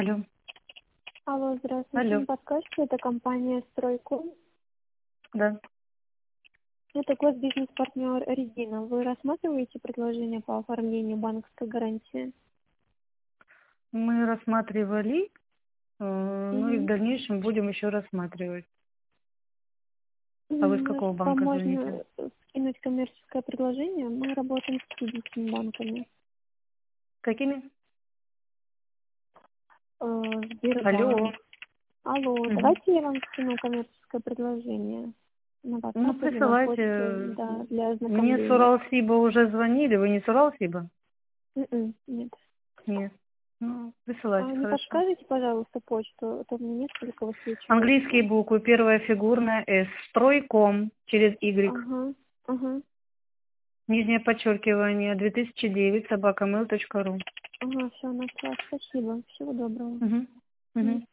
Алло. Алло, здравствуйте. Алло. Не подскажете, это компания «Стройком». Да. Это госбизнес-партнер «Резина». Вы рассматриваете предложение по оформлению банковской гарантии? Мы рассматривали, ну и в Угу. дальнейшем будем еще рассматривать. А вы с какого Вам банка звоните? можно скинуть коммерческое предложение. Мы работаем с 50 банками. Какими? Алло. Сбербанк. Алло, Угу. давайте я вам скину коммерческое предложение на Ну, WhatsApp или на почту, присылайте. да, для Мне с ознакомления. Уралсиба уже звонили. Вы не с Уралсиба? Нет. Нет. Ну, присылайте, Не хорошо. подскажете, пожалуйста, почту? А то мне несколько высвечивается. Английские буквы. Первая фигурная «С». Стройком через «Y». Ага. Нижнее подчеркивание 2009 @mail.ru. Все, нашла. Спасибо. Всего доброго. Угу. Угу.